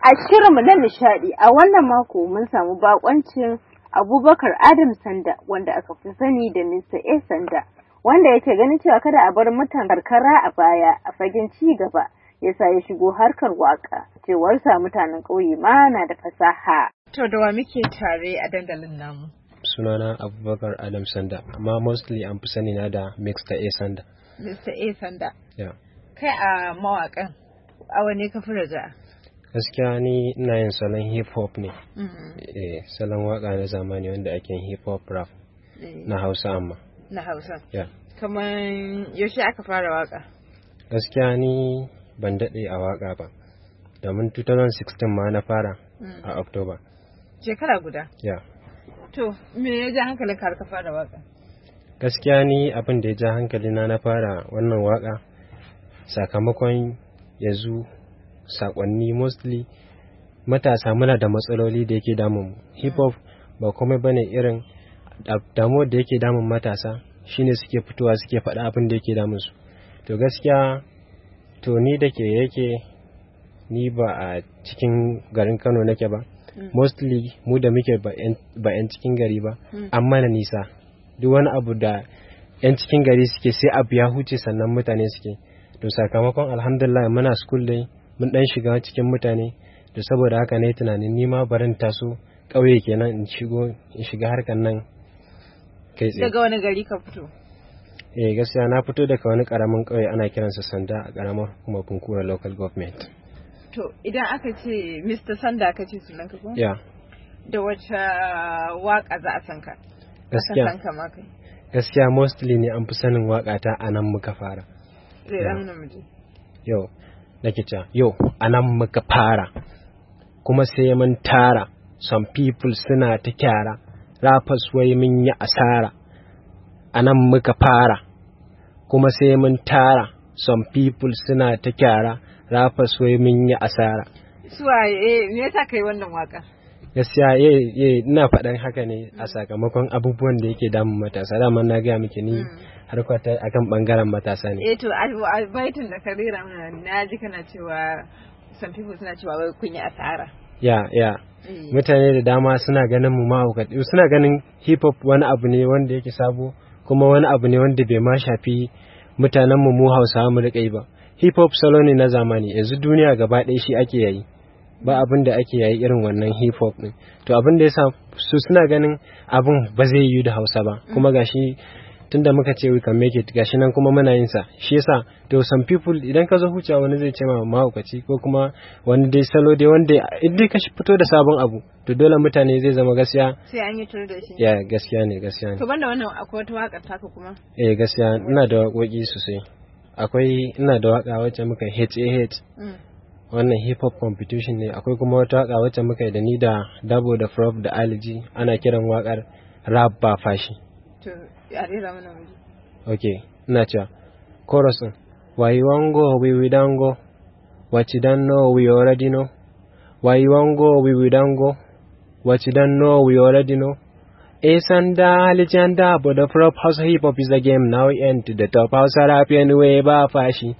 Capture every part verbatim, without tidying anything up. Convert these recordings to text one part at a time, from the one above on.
A shirinmu na nishadi a wannan mako mun samu bakoncin Abubakar Adam Sanda wanda aka fi sani da Mister A Sanda, wanda yake ganin cewa kada a bar mutan karkara a baya a fagen ci gaba, yasa ya shigo harkar waka. Cewar sa mutanen ƙauye ma na da fasaha. To da wa muke tare a dandalin namu? Sunana Abubakar Adam Sanda, amma mostly an fi sani na da Mister A Sanda. Mister A Sanda. Yeah. Kai a mawakan a wane ka fi raja? Gaskiya ni ina yin salon hip hop ne. Mm-hmm. Eh, salon waka na zamani wanda ake yin hip hop rap Mm. na Hausa amma. Na Hausa. Yeah. Kaman yaushe aka fara waka? Gaskiya ni ban daɗe a waka ba. Domin twenty sixteen ma na fara Mm. a October. Shekara guda. Yeah. To me ya ja hankalin ka har ka fara waka? Gaskiya ni abin da ya ja hankali na na fara wannan waka sakamakon yanzu sakonni mostly matasa muna da matsaloli da yake damun hip hop ba komai bane irin damuwar da yake damun matasa shine suke fitowa suke faɗa abin da yake damun su. To gaskiya to ni da ke yake ni ba a cikin garin Kano nake ba, Mm. mostly mu da muke ba 'yan cikin gari ba, Mm. amma na nisa duk wani abu da 'yan cikin gari suke sai abu ya huce sannan mutane suke. To sakamakon alhamdulillah muna school dai mun dan shiga cikin mutane, to saboda haka ne tunanin ni ma barin taso ƙauye kenan in shigo in shiga harkan nan kai tsaye. Daga wani gari ka fito? Eh gaskiya na fito daga wani karamin ƙauye ana kiransa Sanda a karamar hukumar Kunkura local government. To idan aka ce Mister Sanda ka ce sunan ka ko? Yeah. Da wace waka za a san ka? Gaskiya. Aka san ka ma kai. Gaskiya mostly ne an fi sanin waƙata a nan muka fara. Zai ramu namiji. Yau nake cewa yau a nan muka fara kuma sai mun tara, some people suna ta kyara, rappers wai mun yi asara. A nan muka fara kuma sai mun tara, some people suna ta kyara, rappers wai mun yi asara. Suwa eh me yasa kai wannan waka? Gaskiya eh eh ina faɗan haka ne a sakamakon abubuwan da yake damun matasa. Dama na ga miki ni har kwata akan bangaren matasa ne. Eh to a baitin da ka rera mana na ji kana cewa some people suna cewa wai kun yi asara. Ya ya Eh. mutane da dama suna ganin mu mahaukata, suna ganin hip hop wani abu ne wanda yake sabo, kuma wani abu ne wanda bai ma shafi mutanen mu mu Hausawa mu rika yi ba. Hip hop salo ne na zamani, yanzu duniya gaba ɗaya shi ake yayi, ba abin da ake yayi irin wannan hip hop din. To abin da yasa su suna ganin abin ba zai yi da Hausa ba, kuma gashi tunda muka ce we can make it, gashi nan kuma muna yin sa. Shi yasa to some people idan ka zo hucewa wani zai ce ma mahaukaci ko kuma wani dai salo dai wanda idan ka fito da sabon abu to dole mutane zai zama gaskiya. Sai an yi tur da shi. Ya gaskiya ne gaskiya ne. To banda wannan akwai wata wakar taka kuma? Eh gaskiya ina da waƙoƙi sosai. Akwai ina da waka wacce muka H A H. Mm. Wannan hip hop competition ne. Akwai kuma wata waka wacce muka yi da ni da Dabo da Prof da Aliji, ana kiran wakar Rap ba fashi. To ya rera mana mu. Okay, ina cewa chorus din. Why you wan go we we don't go. What you don't know we already know. Why you wan go we we don't go. What you don't know we already know. A Sanda legenda, but the prop house hip hop is the game. Now we end to the top. House rap anyway ba fashi.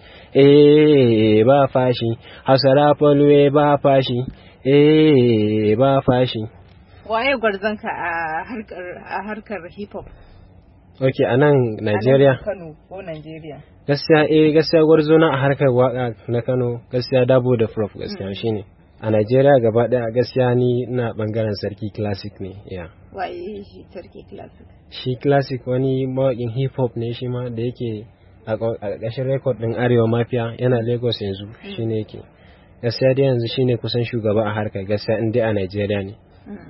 Eh ba fashi. House rap anyway ba fashi. Eh ba fashi. Waye gwarzanka a harkar a harkar hip hop? Okay, a nan Nigeria. A Kano ko Nigeria. Gaskiya eh gaskiya gwarzo na a harkar waka na Kano, gaskiya Dabo da Prof gaskiya shine. A Nigeria gaba daya gaskiya ni ina bangaren Sarki Classic ne, yeah. Waye shi Sarki Classic? Shi Classic wani mawakin hip hop ne shi ma da yake a ƙarƙashin record din Arewa Mafia, yana Lagos yanzu shine yake. Gaskiya dai yanzu shine kusan shugaba a harkar gaskiya in dai a Nigeria ne.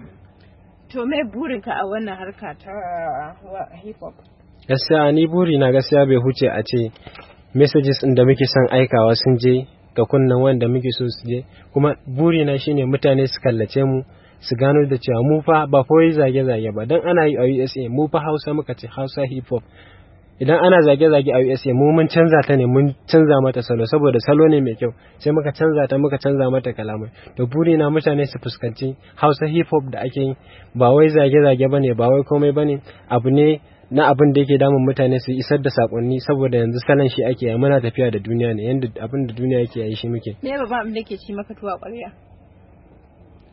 To me burinka a wannan harka ta hip hop? Gaskiya ni buri na gaskiya bai huce a ce messages din da muke son aikawa sun je ga kunnan wanda muke so su je, kuma buri na shine mutane su kallace mu su gano da cewa mu fa ba kawai zage-zage ba, dan ana yi a U S A mu fa Hausa muka ce Hausa hip hop. Idan ana zage-zage a U S A mu mun canza ta ne, mun canza mata salo saboda salo ne mai kyau, sai muka canza ta muka canza mata kalamai. To buri na mutane su fuskanci Hausa hip hop da ake yi ba wai zage-zage bane, ba wai komai bane, abu ne na abin da yake damun mutane su isar da sakonni, saboda yanzu salon shi ake yi, muna tafiya da duniya ne, yanda abin da duniya yake yi shi muke. Me babban abin da yake ci maka tuwa ƙwarya?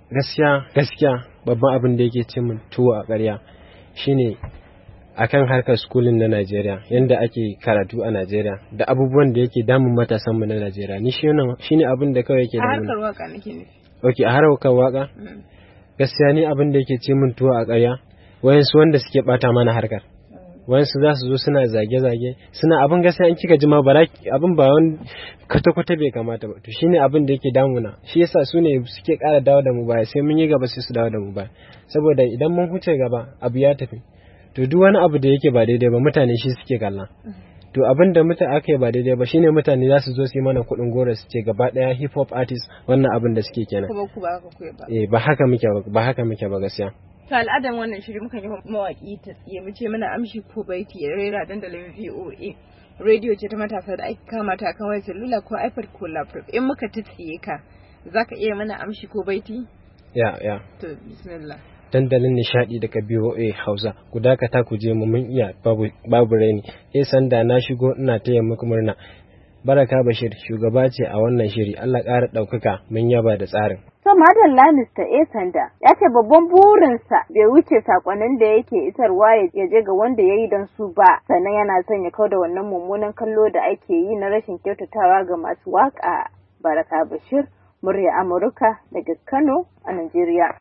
gaskiya gaskiya babban abin da yake ce min tuwo a ƙarya shine akan harkar schooling na Najeriya, yanda ake karatu a Najeriya da abubuwan da yake damun matasan mu na Najeriya. Ni shi wannan shine abin da kawai yake damun. A harkar waka nake nufi. Okay, a harkar waka? Gaskiya ni abin da yake ce min tuwo a ƙarya wayansu wanda suke bata mana harkar. Wayansu za su zo suna zage-zage, suna abin gaskiya in kika ji ma bara abin ba wani kwata-kwata bai kamata ba. To shine abin da yake damuna. Shi yasa su ne suke ƙara dawo da mu baya, sai mun yi gaba sai su dawo da mu baya. Saboda idan mun huce gaba abu ya tafi. To duk wani abu da yake ba daidai ba mutane shi suke kalla. To abin da mutane aka yi ba daidai ba shine mutane za su zo su yi mana kuɗin gora su ce gaba ɗaya hip hop artist wannan abin da suke kenan. Kuma ku ba haka ku ba. Eh ba haka muke ba ba haka muke ba gaskiya. To al'adan wannan shiri muka yi mawaki ta tsiye mu ce mana amshi ko baiti ya rera dandalin V O A. Radio ce ta matasa da ake kama ta kan wayar salula ko iPad ko laptop. In muka ta tsiye ka zaka iya mana amshi ko baiti? Ya ya. To bismillah. Dandalin nishadi daga B O A Hausa ku dakata ku je mu mun iya babu babu raini eh sanda na shigo ina taya muku murna. Baraka Bashir shugaba ce a wannan shiri, Allah ƙara ɗaukaka mun yaba da tsarin. To Madalla Mister A Sanda ya ce babban burinsa bai wuce sakonnin da yake isarwa ya je ga wanda ya yi don su ba, sannan yana son ya kauda wannan mummunan kallo da ake yi na rashin kyautatawa ga masu waka. Baraka Bashir, murya Amurka daga Kano a Najeriya.